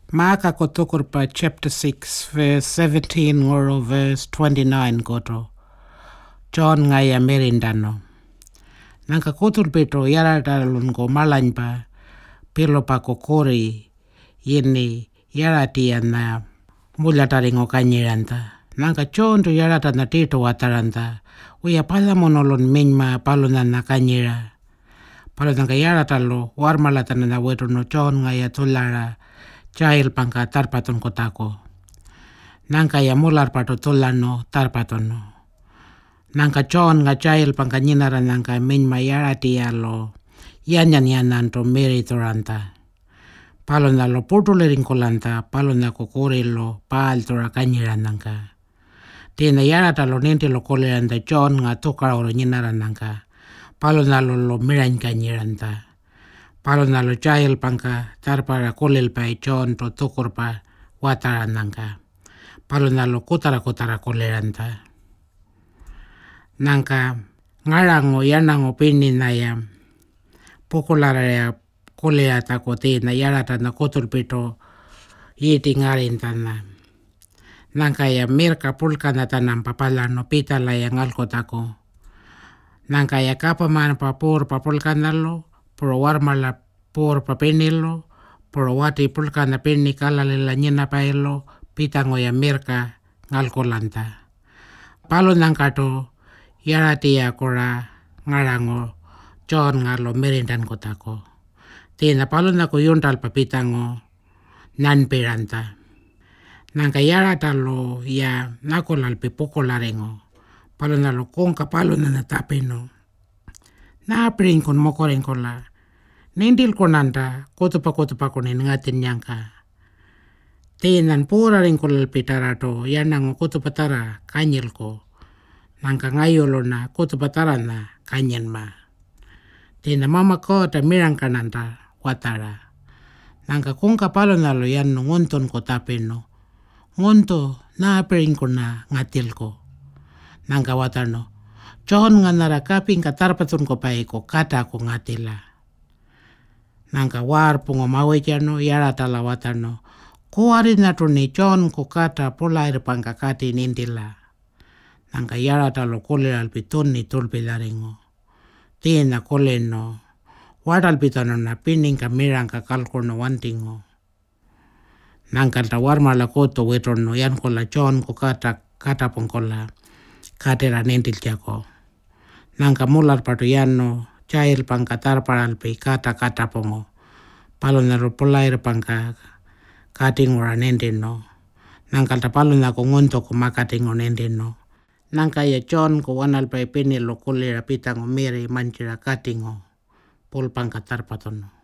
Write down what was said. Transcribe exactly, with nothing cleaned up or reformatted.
Maka kotokurpa chapter six verse seventeen ngoro verse twenty-nine koto. John ngaya merindano. Nangka kotur beto yara dalun ko malanypa pilo pa kokori yini yara tiana mula taringo kanyiranta. Nangka chonto yara tana tito wataranta. Uya pala monolon menyma palunan na kanyira. Palo nangka yara talo warmala tana na weto no chon ngaya tulara Chail pangka tarpaton kotako. Nangka ya mular pato tulano tarpatono. Nangka chon nga chail pangka nyinara nangka menyma yara tiyalo. Yanyan yanan to meri toranta. Palo na lo portulerin kolanta. Palo na kokorelo paal tora kanyira nangka. Tina yara talo nente lo koleranta chon nga tokara oro nyinara nangka. Palo na lo lo miran kanyiranta. Palo na lo chail pangka tarpara kolel pai chon to tokur pa watara nangka. Palo na lo kotara kotara koleranta. Nangka ngarango yanango pini na ya pokolara ya koleata kote na yarata na kotur pito yiti ngarintana. Nangka ya mirka pulka na tanam papala no pita la ya ngalkotako. Nangka ya kapa man papur papulka nalo. Puro warmala por papenilo, puro wati pulka na peni kala lela nyena paelo, pitango ya mirka ngalkolanta. Palo nangkato, yarati ya kora ngarango, chon ngalo merindan kotako. Tina palo nako yuntal papitango, nan peranta. Nangka yarata lo ya nakolalpi poko larengo. Palo nalo kongka palo na natapeno. Na apring kon mokoreng kola. Nindil konanta kotupa kotupa konen ngatin nyangka. Tenan pura ring kolal pitarato yanang kotupa tara kanyil ko. Nangka ngayolo na kotupa tara na kanyen ma. Tena mama ko ta mirang kananta watara. Nangka kung kapalo nalo yan no ngonton ko tapeno. Ngonto na apering ko na ngatil ko. Nangka watano. Chon nga narakaping katarpatun ko pa ko kata ko ngatila. Nangka war pungo mawe jano yara talawatano. Kuari nato ni chon ko kata polair pangkakati nindila. Nangka yara talo kole alpiton ni tulpi laringo. Tina kole no. Wadal pitano na pining kamirang kakalkono wantingo. Nangka ta warma la koto wetono yan kola chon ko kata kata pongkola. Katera nindil jako. Nangka mular pato yano. Chail pangka tarparal pe kata kata pongo. Palo na polair pangka kating ora nende no. Nangka ta palo na ko ngonto ko makating o nende no. Nangka ya chon ko wanal pa pene lo kolera pitango mere manchira kating o. Pol pangka tarpatono.